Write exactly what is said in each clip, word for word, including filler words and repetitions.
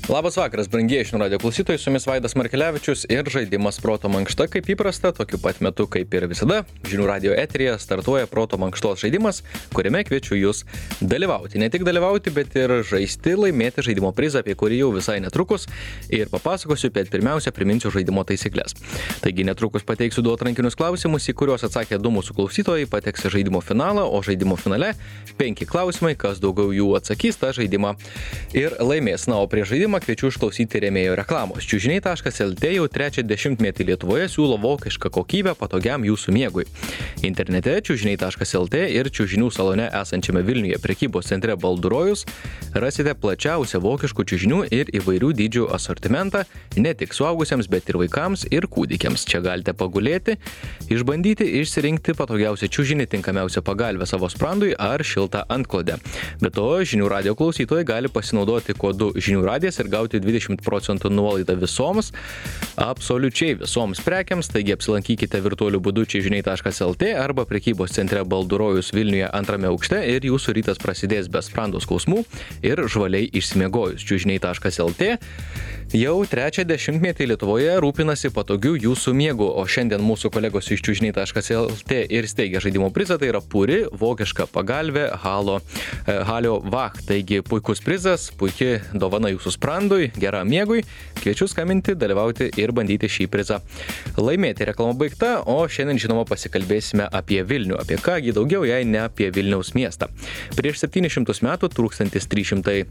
Labas vakaras, brangieji žinių radijo klausytojai, su jumis Vaidas Markelevičius ir žaidimas Proto mankšta, kaip įprasta, tokiu pat metu kaip ir visada. Žinių radijo eteryje startuoja Proto mankštos žaidimas, kuriame kviečiu jūs dalyvauti. Ne tik dalyvauti, bet ir žaisti, laimėti žaidimo prizą, apie kurį jau visai netrukus ir papasakosiu, bet pirmiausia priminsiu žaidimo taisyklės. Taigi netrukus pateiksiu du atrankinius klausimus, į kuriuos atsakė du mūsų klausytojai, pateks į žaidimo finalą, o žaidimo finale penki klausimai, kas daugiau jų atsakys, tą žaidimą ir laimės. Na, o prie žaidimą kviečiu išklausyti rėmėjo reklamos. čiužiniai taškas lt jau trečią dešimtmetį Lietuvoje siūlo vokišką kokybę patogiam jūsų miegui. Internete čiužiniai taškas lt ir čiužinių salone esančiame Vilniuje prekybos centre Baldurojus rasite plačiausią vokiškų čiužinių ir įvairių dydžių asortimentą, ne tik suaugusiems, bet ir vaikams ir kūdikiams. Čia galite pagulėti, išbandyti, išsirinkti patogiausią čiužinį, tinkamiausią pagalbę savo sprandui ar šiltą antklodę. Be to, žinių radijo klausytojai gali pasinaudoti kodu žinių radijas ir gauti dvidešimt procentų nuolaidą visoms, absoliučiai visoms prekiams, taigi apsilankykite virtualiu būdu čiužiniai taškas lt arba prekybos centre Baldurojus Vilniuje antrame aukšte ir jūsų rytas prasidės be sprando skausmų ir žvaliai išsimiegojus. čiužiniai taškas lt jau trečią dešimtmetį Lietuvoje rūpinasi patogiu jūsų miegu, o šiandien mūsų kolegos iš čiužiniai taškas lt ir steigia žaidimo prizą, tai yra puri vokiška pagalvė Halo, Halio Vach. Taigi puikus prizas, puikiai dovana jūsų sprandui, geram miegui. Kviečiu skambinti, dalyvauti ir bandyti šį prizą laimėti. Reklama baigta, o šiandien žinoma pasikalbėsime apie Vilnių. Apie kągi daugiau, jei ne apie Vilniaus miestą. Prieš septynis šimtus metų, tūkstantis trys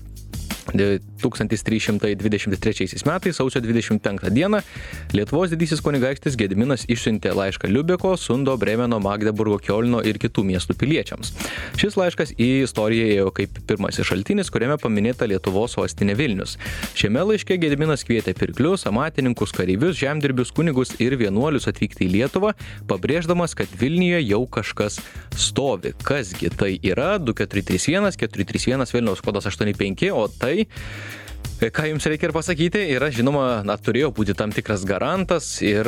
šimtai dvidešimt trečiaisiais metais, sausio dvidešimt penktą dieną, Lietuvos didysis kunigaikštis Gediminas išsiuntė laišką Liubeko, Sundo, Brėmeno, Magdeburgo, Kiolno ir kitų miestų piliečiams. Šis laiškas į istoriją ėjo kaip pirmasis šaltinis, kuriame paminėta Lietuvos sostinė Vilnius. Šiame laiške Gediminas kvietė pirklius, amatininkus, kareivius, žemdirbius, kunigus ir vienuolius atvykti į Lietuvą, pabrėždamas, kad Vilniuje jau kažkas stovi. Kasgi tai yra? du keturi trys vienas keturi trys vienas Vilniaus kodas aštuoni penki, o tai, ką jums reikia ir pasakyti, yra, žinoma, na, turėjo būti tam tikras garantas ir...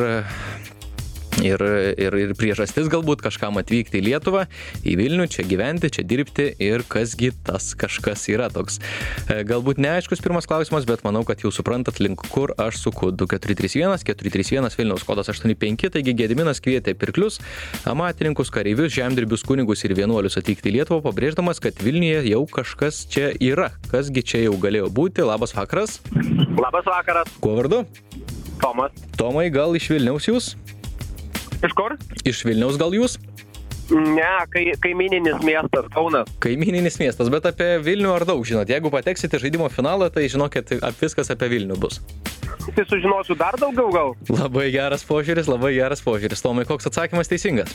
Ir, ir, ir priežastis galbūt kažkam atvykti į Lietuvą, į Vilnių, čia gyventi, čia dirbti ir kasgi tas kažkas yra toks. Galbūt neaiškus pirmas klausimas, bet manau, kad jau suprantat, link kur aš suku. du keturi trys vienas keturi trys vienas Vilniaus kodas aštuoni penki, taigi Gediminas kvietė pirklius, amatininkus, kareivius, žemdirbius, kunigus ir vienuolius atvykti į Lietuvą, pabrėždamas, kad Vilniuje jau kažkas čia yra. Kasgi čia jau galėjo būti? Labas vakaras. Labas vakaras. Kuo vardu? Tomas. Tomai, gal iš Vilniaus jūs? Iš kur? Iš Vilniaus gal jūs? Ne, kai, kaimyninis miestas, Kaunas. Kaimyninis miestas, bet apie Vilnių ar daug žinot? Jeigu pateksite žaidimo finalą, tai žinokit, viskas apie Vilnių bus. Tai sužinosiu dar daugiau gal? Labai geras požiūris, labai geras požiūris. Tomai, koks atsakymas teisingas?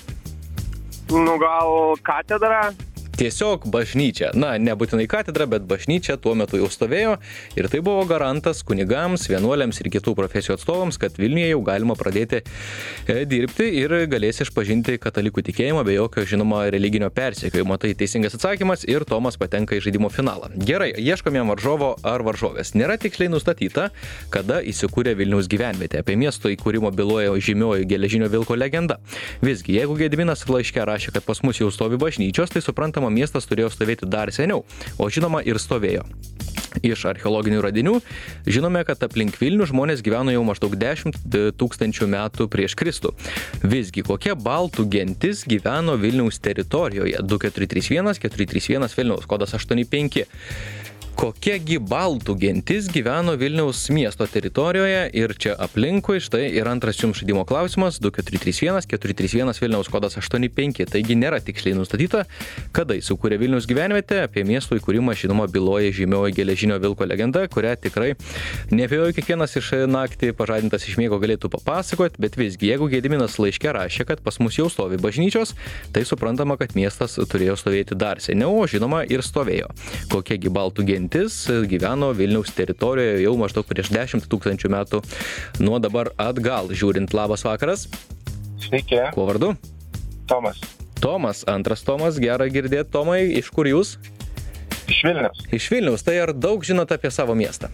Nu gal katedra? Tiesiog bažnyčia. Na, nebūtinai katedra, bet bažnyčia tuo metu jau stovėjo ir tai buvo garantas kunigams, vienuoliams ir kitų profesijų atstovams, kad Vilniuje jau galima pradėti e, dirbti ir galės išpažinti katalikų tikėjimą be jokio, žinoma, religinio persekiojimo. Tai teisingas atsakymas ir Tomas patenka į žaidimo finalą. Gerai, ieškome varžovo ar varžovės. Nėra tiksliai nustatyta, kada įsikūrė Vilniaus gyvenvietė. Apie miesto įkūrimo byloja žymioji geležinio vilko legenda. Visgi, jeigu Gediminas laiške rašė, kad pas mus jau stovi bažnyčios, tai suprantama, miestas turėjo stovėti dar seniau, o žinoma ir stovėjo. Iš archeologinių radinių žinome, kad aplink Vilnių žmonės gyveno jau maždaug dešimt tūkstančių metų prieš Kristų. Visgi, kokia baltų gentis gyveno Vilniaus teritorijoje? du keturi trys vienas keturi trys vienas Vilniaus kodas aštuoni penki. Kokiagi baltų gentis gyveno Vilniaus miesto teritorijoje ir čia aplinkui? Štai ir antras jums žaidimo klausimas du keturi trys vienas keturi trys vienas Vilniaus kodas aštuoni penki. Taigi nėra tiksliai nustatyta, kada įsikūrė Vilniaus gyvenvietė. Apie miesto įkūrimą, žinoma, byloja žymioji geležinio vilko legenda, kurią tikrai neabejoju kiekvienas iš naktį pažadintas iš miego galėtų papasakoti, bet visgi, jeigu Gediminas laiške rašė, kad pas mus jau stovi bažnyčios, tai suprantama, kad miestas turėjo stovėti dar seniau, o žinoma ir stovėjo. Kokiagi baltų gentis gyveno Vilniaus teritorijoje jau maždaug prieš dešimt tūkstančių metų nuo dabar atgal. Žiūrint, labas vakaras. Sveiki. Kuo vardu? Tomas. Tomas, antras Tomas, gera girdėti. Tomai, iš kur jūs? Iš Vilniaus. Iš Vilniaus, tai ar daug žinot apie savo miestą?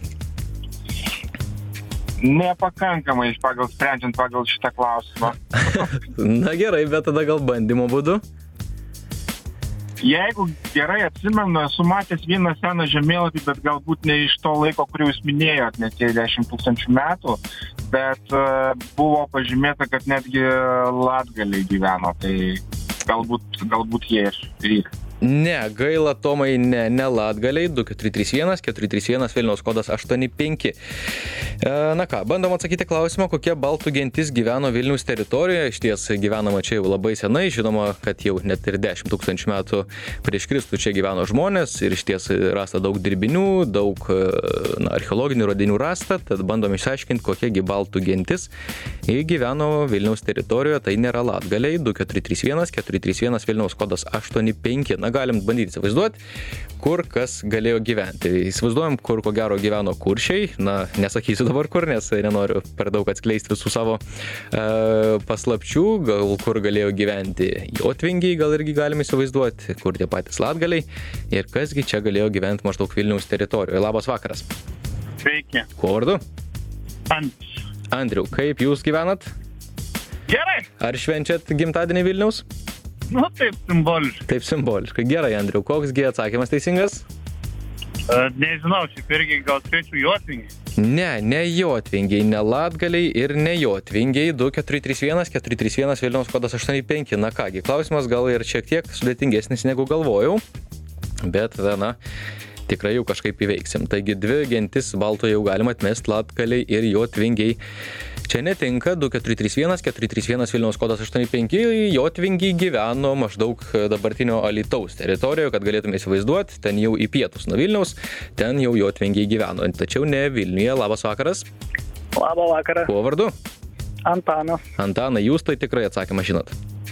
Nepakankamai, pagal, sprendžiant pagal šitą klausimą. Na gerai, bet tada gal bandymo būdu? Jeigu gerai atsimenu, esu matęs vieną seną žemėlapį, bet galbūt ne iš to laiko, kurį jūs minėjot, ne tie dešimt tūkstančių metų, bet uh, buvo pažymėta, kad netgi latgaliai gyveno, tai galbūt, galbūt jie ir ryk. Ne, gaila, Tomai, ne, ne latgaliai, du keturi trys vienas keturi trys vienas Vilniaus kodas aštuoni penki. E, na ką, bandom atsakyti klausimą, kokie baltų gentis gyveno Vilniaus teritorijoje. Išties gyvenama čia jau labai senai, žinoma, kad jau net ir dešimt tūkstančių metų prieš Kristų čia gyveno žmonės ir išties rasta daug dirbinių, daug na, archeologinių radinių rasta, tad bandom išsiaiškinti, kokiegi baltų gentis gyveno Vilniaus teritorijoje. Tai nėra latgaliai, du keturi trys vienas keturi trys vienas Vilniaus kodas aštuoni penki. Na, galim bandyti įsivaizduoti, kur kas galėjo gyventi. Įsivaizduojam, kur ko gero gyveno kuršiai. Na, nesakysiu dabar kur, nes nenoriu per daug atskleisti visų savo e, paslapčių. Gal kur galėjo gyventi jotvingiai, gal irgi galim įsivaizduoti, kur tie patys latgaliai. Ir kasgi čia galėjo gyventi maždaug Vilniaus teritorijoje. Labas vakaras. Sveiki. Kuo vardu? Andrius. Andriu, kaip jūs gyvenat? Gerai. Ar švenčiat gimtadienį Vilniaus? Nu, taip simboliškai. Taip simboliškai. Gerai, Andriu, koksgi atsakymas teisingas? Uh, nežinau, šiaip irgi gal spėčiau jotvingiai. Ne, ne jotvingiai, ne latgaliai ir ne jotvingiai. du keturi trys vienas keturi trys vienas Vilniaus kodas aštuoni penki. Na kągi, klausimas gal ir šiek tiek sudėtingesnis negu galvojau, bet, na, tikrai jau kažkaip įveiksim. Taigi dvi gentis baltų jau galima atmesti, latgaliai ir jotvingiai. Čia netinka, du keturi trys vienas keturi trys vienas Vilniaus kodas aštuoni penki, jotvingiai gyveno maždaug dabartinio Alytaus teritorijoje, kad galėtume įsivaizduoti, ten jau į pietus nuo Vilniaus, ten jau jotvingiai gyveno, tačiau ne Vilniuje. Labas vakaras. Labą vakarą. Kuo vardu? Antanas. Antanai, jūs tai tikrai atsakymą žinot?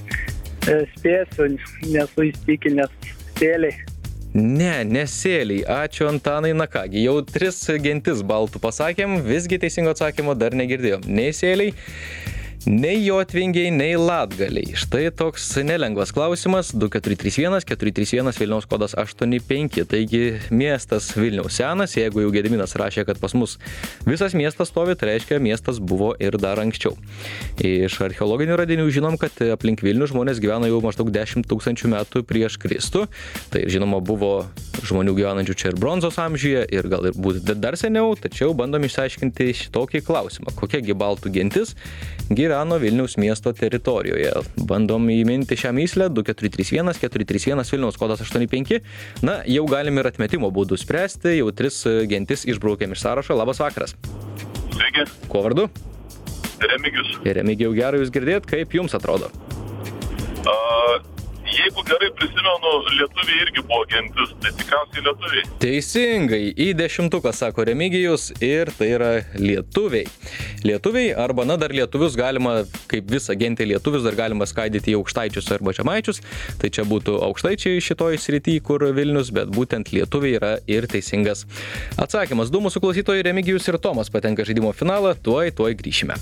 Spėsiu, nesu įstikinęs. Sėliai. Ne, nesėliai. Ačiū, Antanai. Na kągi, jau tris gentis baltų pasakėm, visgi teisingo atsakymo dar negirdėjom. Nei sėliai, nei jotvingiai, nei latgaliai. Štai toks nelengvas klausimas. du keturi trys vienas keturi trys vienas Vilniaus kodas aštuoni penki. Taigi miestas Vilniaus senas. Jeigu jau Gediminas rašė, kad pas mus visas miestas stovi, tai reiškia, miestas buvo ir dar anksčiau. Iš archeologinių radinių žinom, kad aplink Vilnių žmonės gyveno jau maždaug dešimt tūkstančių metų prieš Kristų. Tai žinoma buvo žmonių gyvenančių čia ir bronzos amžiuje ir gal ir būtų dar seniau, tačiau bandom išsiaiškinti šitokį klausimą. Kokiagi baltų gentis gyveno Vilniaus miesto teritorijoje. Bandom įminti šią myslę. du keturi trys vienas keturi trys vienas Vilniaus kodas aštuoni penki. Na, jau galim ir atmetimo būdų spręsti. Jau tris gentis išbraukėm iš sąrašo. Labas vakaras. Sveiki. Kuo vardu? Remigijus. Remigijau, gerai jūs girdėt. Kaip jums atrodo? Uh, jeigu gerai prisimenu, lietuviai irgi buvo gentis, tai tikriausiai lietuviai. Teisingai, į dešimtuką sako Remigijus ir tai yra lietuviai. Lietuviai arba, na, dar lietuvius galima, kaip visą gentį lietuvius, dar galima skaidyti į aukštaičius arba žemaičius. Tai čia būtų aukštaičiai šitoj srity, kur Vilnius, bet būtent lietuviai yra ir teisingas atsakymas. Du mūsų klausytojai Remigijus ir Tomas patenka žaidimo finalą, tuoj, tuoj grįšime.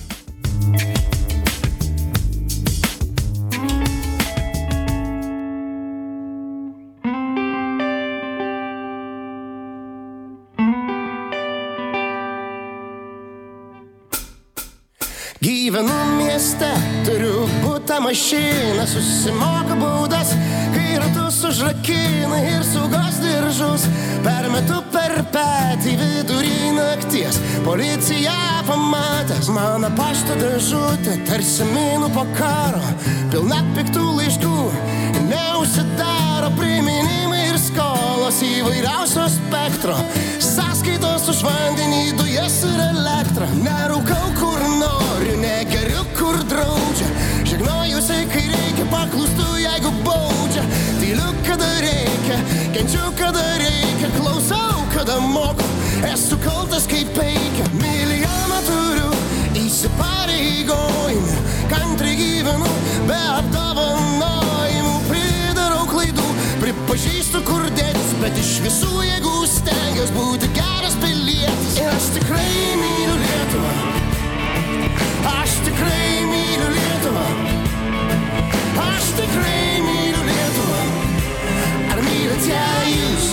Gyvenu mieste, turiu butą mašiną, susimoka baudas, kai ratus užrakina ir saugos diržus. Permetu per petį vidurį nakties, policija pamatęs mano pašto dėžutę, tarsi minų po karo, pilna piktų laiškų, neužsidaro priminimai ir skolos įvairiausio spektro, sąskaitos už vandenį, dujas ir elektrą. Nerūkau kur noriu, negeriu kur draudžia, žegnojusi kai reikia, paklūstu jeigu baudžia, tyliu kada reikia, kenčiu kada reikia, klausau kada moku, esu kaltas kaip peikia. Milijoną turiu įsipareigojimų, kantriai gyvenu be apdovanojimų, pridarau klaidų, pripažįstu kur dėtis, bet iš visų jėgų stengiuos būti geras pilietis. Ir aš tikrai myliu Lietuvą, aš tikrai myliu Lietuvą, aš tikrai myliu Lietuvą. Ar mylite jūs?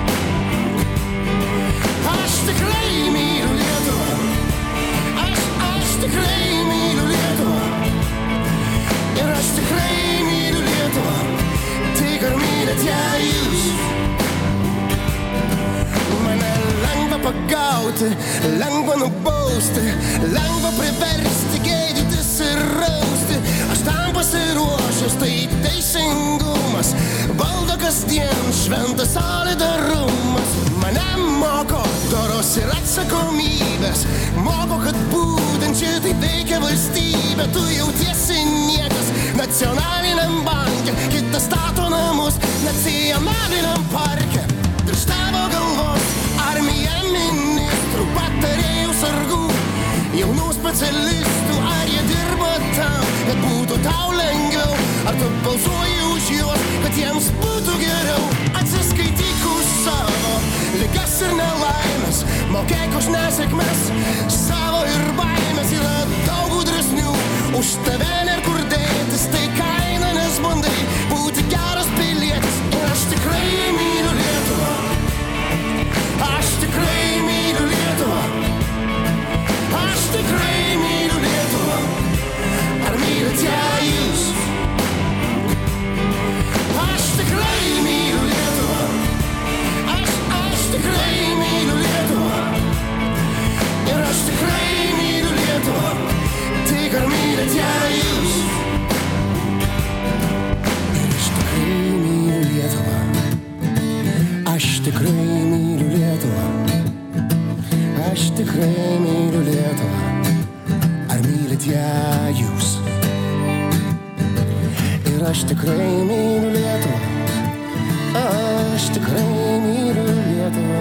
Aš tikrai myliu Lietuvą, aš, aš tikrai myliu Lietuvą. Ir aš tikrai myliu Lietuvą, tik ar mylite pagauti, lengva nubausti, lengva priversti, gėdytis ir rausti. Aš tam pasiruošęs, tai teisingumas valdo kasdien šventas solidarumas. Mane moko doros ir atsakomybės, moko, kad būtent šitai veikia valstybė. Tu jautiesi niekas nacionaliniam banke, kitas stato namus nacionaliniam parke. Virš tavo galvos armija ministrų, patarėjų sargų, jaunų specialistų. Ar jie dirba tam, kad būtų tau lengviau? Ar tu balsuoji už juos, kad jiems būtų geriau? Atsiskaityk už savo ligas ir nelaimės, mokėk už nesėkmes, savo ir baimės. Yra daug gudresnių už tave, nėr kur dėtis, tai kaina, nes bandai būti geras pilietis. Ir aš tikrai myliu Lietuvą, aš tikrai myliu Lietuvą, aš tikrai myliu Lietuvą. Ar mylit ją jūs? Aš tikrai myliu Lietuvą, aš, aš tikrai myliu Lietuvą. Ir aš tikrai myliu Lietuvą, tik ar mylit ją jūs? Ir aš tikrai myliu Lietuvą, aš tikrai myliu Lietuvą, aš tikrai myliu Lietuvą. Ar mylit ją jūs? Ir aš tikrai myliu Lietuvą, aš tikrai myliu Lietuvą.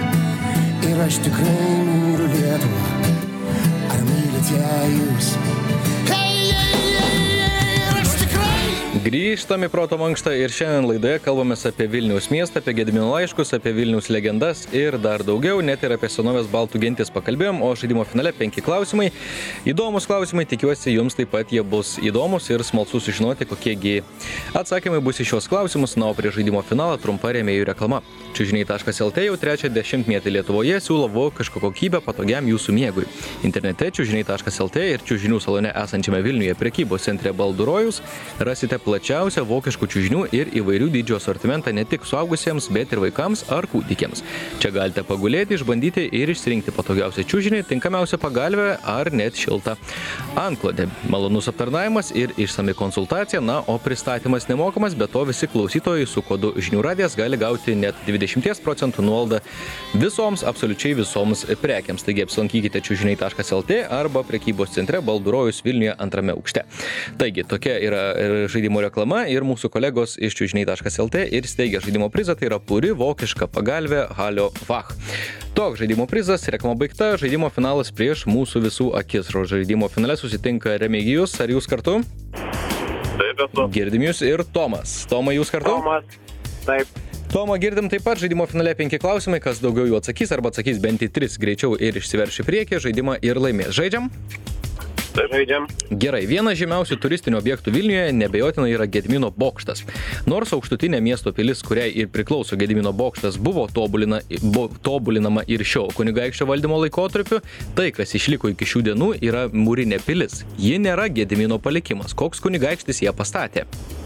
Ir aš tikrai myliu Lietuvą. Ar mylit ją jūs? Hei, hei, hei, hei, ir aš tikrai. Grįžtam į Proto mankštą ir šiandien laidoje kalbamės apie Vilniaus miestą, apie Gedimino laiškus, apie Vilniaus legendas ir dar daugiau, net ir apie senovės baltų gentis pakalbėjom, o žaidimo finale penki klausimai. Įdomus klausimai, tikiuosi jums taip pat jie bus įdomus ir smalsu sužinoti, kokiegi atsakymai bus į šios klausimus. Na, o prie žaidimo finalą trumpa rėmėjų reklama. čiužiniai taškas el tė jau trečią dešimtmetį Lietuvoje siūlo vokišką kokybę patogiam jūsų miegui. Internete čiužiniai taškas el tė ir čiužinių salone esančiame Vilniuje prekybos centre Baldų Rojus rasite plačiausią vokiškų čiužinių ir įvairių dydžių asortimentą ne tik suaugusiems, bet ir vaikams ar kūdikiams. Čia galite pagulėti, išbandyti ir išsirinkti patogiausią čiužinį, tinkamiausią pagalvę ar net šiltą antklodę. Malonus aptarnavimas ir išsami konsultacija, na, o pristatymas nemokamas, bet to visi klausytojai su kodu Žinių radijas gali gauti net dvidešimt procentų nuolaidą visoms, absoliučiai visoms prekiams. Taigi apsilankykite čiužiniai taškas el tė arba prekybos centre Baldų Rojus Vilniuje antrame aukšte. Taigi, tokia yra žaidimo reklama ir mūsų kolegos iš čiužiniai taškas el tė ir steigia žaidimo prizą, tai yra puri vokiška pagalvė Halio Vach. Toks žaidimo prizas, reklama baigta, žaidimo finalas prieš mūsų visų akis. Žaidimo finale susitinka Remigijus, ar jūs kartu? Taip, esu. Girdim jūs ir Tomas. Tomai, jūs kartu? Tomas, taip. Tomą girdim taip pat, žaidimo finale penki klausimai, kas daugiau jų atsakys arba atsakys bent į tris greičiau ir išsiverš į priekį, žaidimą ir laimės. Žaidžiam? Taip, žaidžiam. Gerai, vienas žymiausių turistinių objektų Vilniuje nebejotinai yra Gedimino bokštas. Nors aukštutinė miesto pilis, kuriai ir priklauso Gedimino bokštas, buvo tobulina, bo, tobulinama ir šio kunigaikščio valdymo laikotarpiu, tai, kas išliko iki šių dienų, yra mūrinė pilis. Ji nėra Gedimino palikimas. Koks kunigaikštis ją pastatė?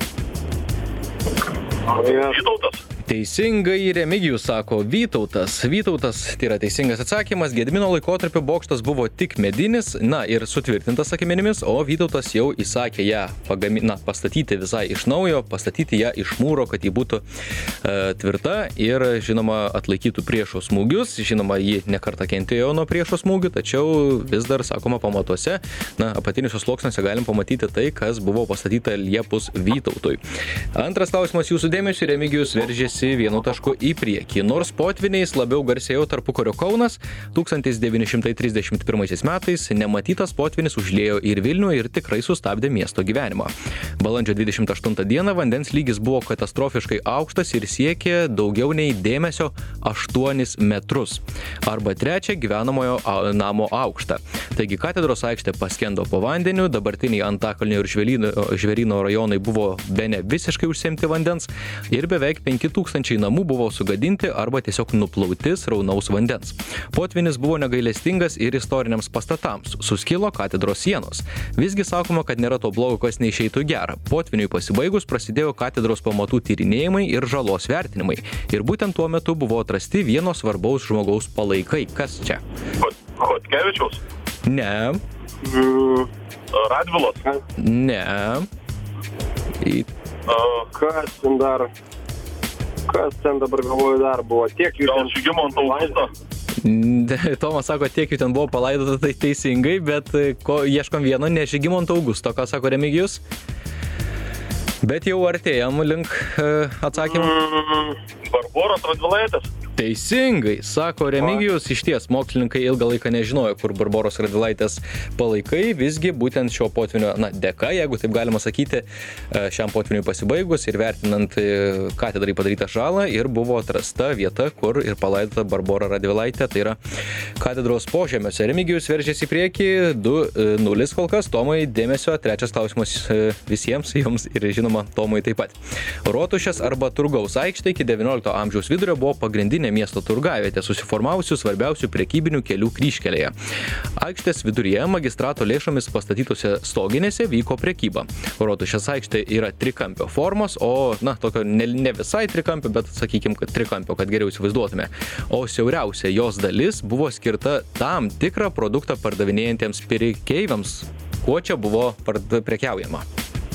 Vytautas. Teisingai, Remigijus sako Vytautas. Vytautas, tai yra teisingas atsakymas. Gedimino laikotarpio bokštas buvo tik medinis, na ir sutvirtintas akmenimis, o Vytautas jau įsakė ją pagami, na, pastatyti visai iš naujo, pastatyti ją iš mūro, kad ji būtų e, tvirta ir, žinoma, atlaikytų priešo smūgius. Žinoma, ji nekartą kentėjo nuo priešo smūgių, tačiau vis dar, sakoma, pamatuose, na, apatiniuose sluoksniuose galim pamatyti tai, kas buvo pastatyta liepus Vytautui. Antras klausimas jūsų dėmesio, Remigijus veržėsi vienu tašku į priekį. Nors potviniais labiau garsėjo tarpukario Kaunas, tūkstantis devyni šimtai trisdešimt pirmaisiais metais nematytas potvinis užliejo ir Vilnių ir tikrai sustabdė miesto gyvenimą. Balandžio dvidešimt aštuntą dieną vandens lygis buvo katastrofiškai aukštas ir siekė daugiau nei dėmesio aštuonis metrus arba trečią gyvenamojo namo aukštą. Taigi katedros aikštė paskendo po vandeniu, dabartiniai Antakalnio ir Žvėryno, Žvėryno rajonai buvo bene visiškai užsemti vandens ir beveik penki tūkstančiai namų buvo sugadinti arba tiesiog nuplauti sraunaus vandens. Potvynis buvo negailestingas ir istoriniams pastatams, suskilo katedros sienos. Visgi sakoma, kad nėra to blogo, kas neišeitų gera. Potviniui pasibaigus prasidėjo katedros pamatų tyrinėjimai ir žalos vertinimai. Ir būtent tuo metu buvo atrasti vieno svarbaus žmogaus palaikai. Kas čia? Chodkevičiaus? Ne. Mm, Radvilos? Ne. Į... Uh, kas ten dar? Kas ten dabar galvoju dar buvo? Tiek jų Gal ten... Žygimanto Augusto? Tomas sako, tiek jų ten buvo palaidota, tai teisingai, bet ko, ieškom vieno, ne Žygimanto Augusto, ką sako Remigijus. Bet jau artėjam link uh, atsakymų. Mm, Barboros Radvilaitės? Teisingai, sako Remigijus, išties mokslininkai ilgą laiką nežinojo, kur Barboros Radvilaitės palaikai, visgi būtent šio potvinio, na, dėka, jeigu taip galima sakyti, šiam potviniui pasibaigus ir vertinant katedrai padarytą žalą ir buvo atrasta vieta, kur ir palaidota Barbora Radvilaitė, tai yra katedros požemiuose. Remigijus veržėsi į priekį, du nulis kol kas, Tomai dėmesio, trečias klausimas visiems, jums ir žinoma Tomui taip pat. Rotušės arba Turgaus aikštė iki devyniolikto amžiaus vidurio buvo pagrindinė miesto turgavietė, susiformavusių svarbiausių prekybinių kelių kryžkelėje. Aikštės viduryje magistrato lėšomis pastatytose stoginėse vyko prekyba. Rotušės aikštė yra trikampio formos, o, na, tokio ne, ne visai trikampio, bet sakykim, kad trikampio, kad geriau įsivaizduotume. O siauriausia jos dalis buvo skirta tam tikrą produktą pardavinėjantiems pirkėjams. Kuo čia buvo prekiaujama?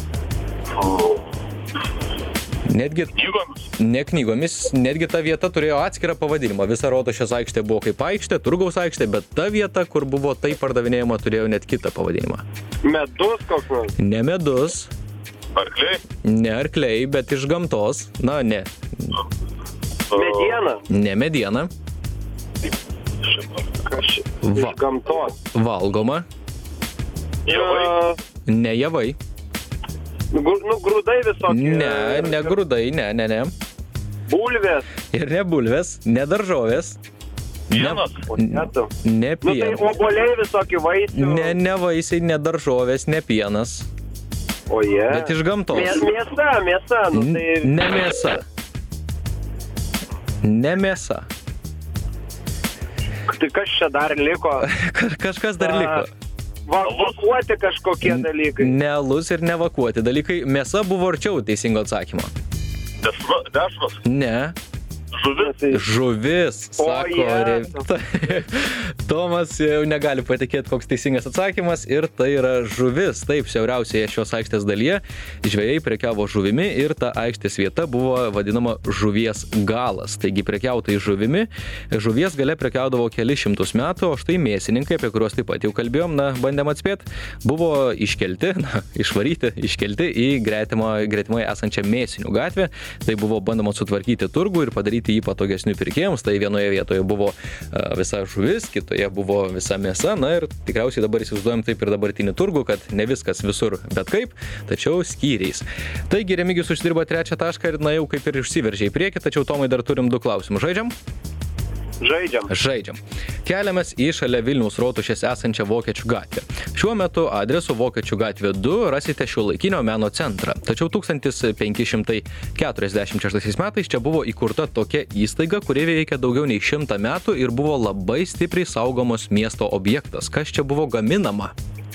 Netgi, ne knygomis, netgi ta vieta turėjo atskirą pavadinimą. Visa Rotušės aikštė buvo kaip aikštė, Turgaus aikštė, bet ta vieta, kur buvo tai pardavinėjama, turėjo net kitą pavadinimą. Medus koks nors? Ne medus. Arkliai? Ne arkliai, bet iš gamtos. Na, ne. Mediena? Ne mediena. Kas čia? Va. Iš gamtos? Valgoma. Javai? Ne javai. Nu, nu, grūdai visokie. Ne, ne grūdai, ne, ne, ne. Bulvės. Ir ne bulvės, ne daržovės. Pienas? Ne, ne Nu, tai pienas. oboliai visokie vaisių. Ne, ne vaisiai, ne daržovės, ne pienas. O jie. Yeah. Bet iš gamtos. Mė, mėsa, mėsa. Nu, tai... Ne mėsa. Ne mėsa. Tai kas čia dar liko? Kažkas dar liko. Vakuoti kažkokie dalykai. Ne alus ir nevakuoti dalykai. Mėsa buvo arčiau teisingo atsakymo. Dešros? Ne. Žuvis? Žuvis, sako. O, Re... Tomas jau negali patikėti, koks teisingas atsakymas, ir tai yra žuvis. Taip, siauriausioje šios aikštės dalyje žvejai prekiavo žuvimi ir ta aikštės vieta buvo vadinama žuvies galas. Taigi prekiautojai žuvimi, žuvies gale prekiaudavo keli šimtus metų, o štai mėsininkai, apie kuriuos taip pat jau kalbėjom, na, bandėm atspėti, buvo iškelti, na, išvaryti, iškelti į gretimai esančią Mėsinių gatvę. Tai buvo bandoma sutvarkyti turgų ir padaryti jį patogesnių pirkėjams. Tai vienoje vietoje buvo visa žuvis, kitoje buvo visa mėsa. Na ir tikriausiai dabar įsivaizduojam taip ir dabartinį turgų, kad ne viskas visur bet kaip, tačiau skyriais. Taigi Remigijus užsidirbo trečią tašką ir na jau kaip ir išsiveržė į priekį, tačiau Tomai dar turim du klausimus. Žaidžiam? Žaidžiam. Žaidžiam. Keliamės į šalia Vilniaus Rotušės esančią Vokiečių gatvę. Šiuo metu adresu Vokiečių gatvė du rasite šiuolaikinio meno centrą. Tačiau tūkstantis penki šimtai keturiasdešimt šeštaisiais metais čia buvo įkurta tokia įstaiga, kuri veikia daugiau nei šimtą metų ir buvo labai stipriai saugomos miesto objektas. Kas čia buvo gaminama?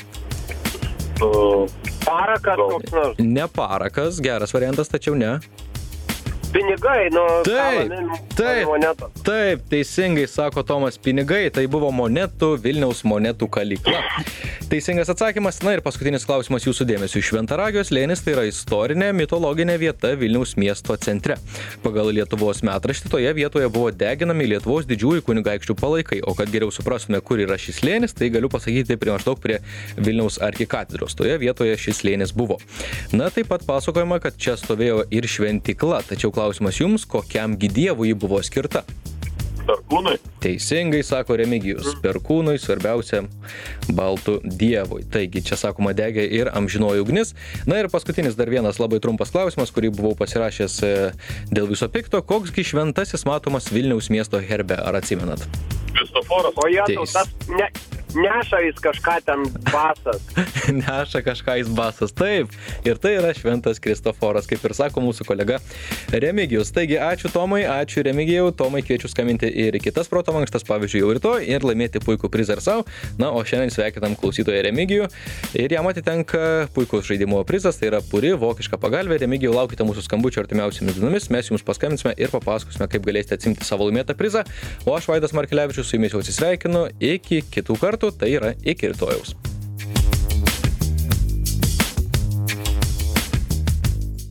Parakas koks nors. Ne parakas, geras variantas, tačiau ne. Pinigai, nu, Taip, kavami, taip, monetos. taip, teisingai sako Tomas, pinigai, tai buvo monetų, Vilniaus monetų kalykla. Teisingas atsakymas, na ir paskutinis klausimas jūsų dėmesio. Šventaragio slėnis tai yra istorinė, mitologinė vieta Vilniaus miesto centre. Pagal Lietuvos metraštį toje vietoje buvo deginami Lietuvos didžiųjų kunigaikščių palaikai, o kad geriau suprastume, kur yra šis slėnis, tai galiu pasakyti prie maždaug prie Vilniaus arkikatedros. Toje vietoje šis slėnis buvo. Na, taip pat pasakojama, kad čia stovėjo ir šventikla, tačiau klausimas jums, kokiam gi dievui ji buvo skirta? Perkūnui? Teisingai, sako Remigijus, Perkūnui, svarbiausia baltų dievui. Taigi, čia sakoma degė ir amžinoji ugnis. Na ir paskutinis dar vienas labai trumpas klausimas, kurį buvau pasirašęs dėl viso pikto. Koksgi šventasis matomas Vilniaus miesto herbe, ar atsimenat? Kristoforas? O jie, Teis. tas, ne, neša jis kažką ten basas. Neša kažką jis basas, taip. Ir tai yra Šventas Kristoforas, kaip ir sako mūsų kolega Remigijus. Taigi, ačiū Tomai, ačiū Remigijau. Tomai, kviečiu skambinti ir į kitas proto mankštas, pavyzdžiui, jau rytoj, ir laimėti puikų prizą ir savo. Na, o šiandien sveikinam klausytoją Remigijų. Ir jam atitenka puikus žaidimo prizas, tai yra puri vokiška pagalvė. Remigijau, laukite mūsų skambučio artimiausiamis dienomis, mes jums paskambinsime ir papasakosime, kaip galėsite atsimti savo laimėtą prizą. O aš, Vaidas Markelevičius, su jumis jau atsisveikinu. Iki kitų kartų, tai yra iki rytojaus.